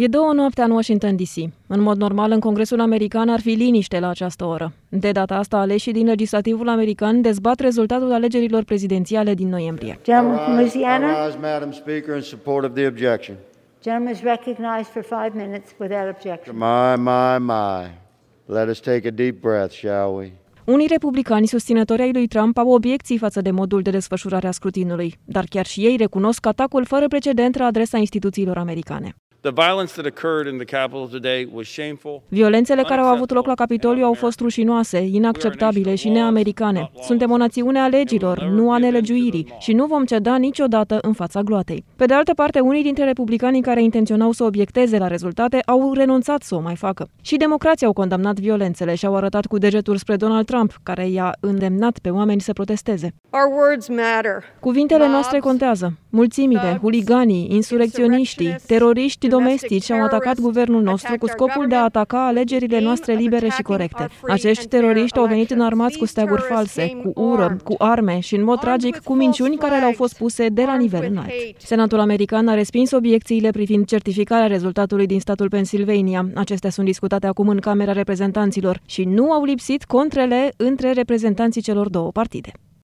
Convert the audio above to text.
E 2 noaptea în Washington DC. În mod normal, în Congresul American ar fi liniște la această oră. De data asta, aleșii din legislativul american dezbat rezultatul alegerilor prezidențiale din noiembrie. Gentleman from Louisiana. Madam Speaker, in support of the objection. Gentleman is recognized for 5 minutes without objection. My. Let us take a deep breath, shall we? Unii republicani susținători ai lui Trump au obiecții față de modul de desfășurare a scrutinului, dar chiar și ei recunosc atacul fără precedent la adresa instituțiilor americane. Violențele care au avut loc la Capitoliu au fost rușinoase, inacceptabile și neamericane. Suntem o națiune a legilor, nu a nelegiuirii, și nu vom ceda niciodată în fața gloatei. Pe de altă parte, unii dintre republicanii care intenționau să obiecteze la rezultate au renunțat să o mai facă. Și democrații au condamnat violențele și au arătat cu degetul spre Donald Trump, care i-a îndemnat pe oameni să protesteze. Cuvintele noastre contează. Mulțimile, huliganii, insurecționiștii, teroriști domestici au atacat guvernul nostru cu scopul de a ataca alegerile noastre libere și corecte. Acești teroriști au venit înarmați cu steaguri false, cu ură, cu arme și, în mod tragic, cu minciuni care le-au fost puse de la nivel înalt. Senatul american a respins obiecțiile privind certificarea rezultatului din statul Pennsylvania. Acestea sunt discutate acum în Camera Reprezentanților și nu au lipsit contrele între reprezentanții celor două partide.